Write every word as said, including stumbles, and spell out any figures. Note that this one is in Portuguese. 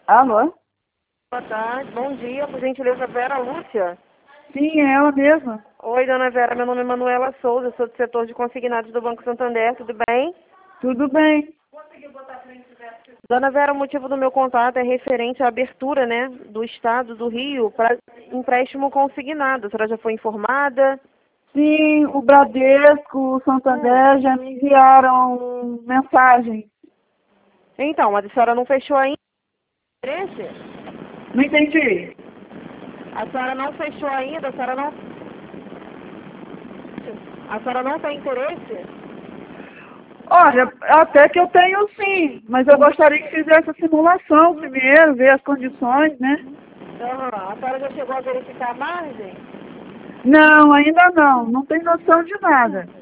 Alô? Boa tarde, bom dia, por gentileza, Vera Lúcia. Sim, é ela mesma. Oi, dona Vera, meu nome é Manuela Souza, sou do setor de consignados do Banco Santander, tudo bem? Tudo bem. Dona Vera, o motivo do meu contato é referente à abertura, né, do Estado do Rio para empréstimo consignado. A senhora já foi informada? Sim, o Bradesco, o Santander já me enviaram mensagem. Então, mas a senhora não fechou ainda interesse? Não entendi. A senhora não fechou ainda? A senhora não... A senhora não tem interesse? Olha, até que eu tenho sim, mas eu gostaria que fizesse a simulação primeiro, ver as condições, né? Aham. A senhora já chegou a verificar a margem? Não, ainda não. Não tem noção de nada.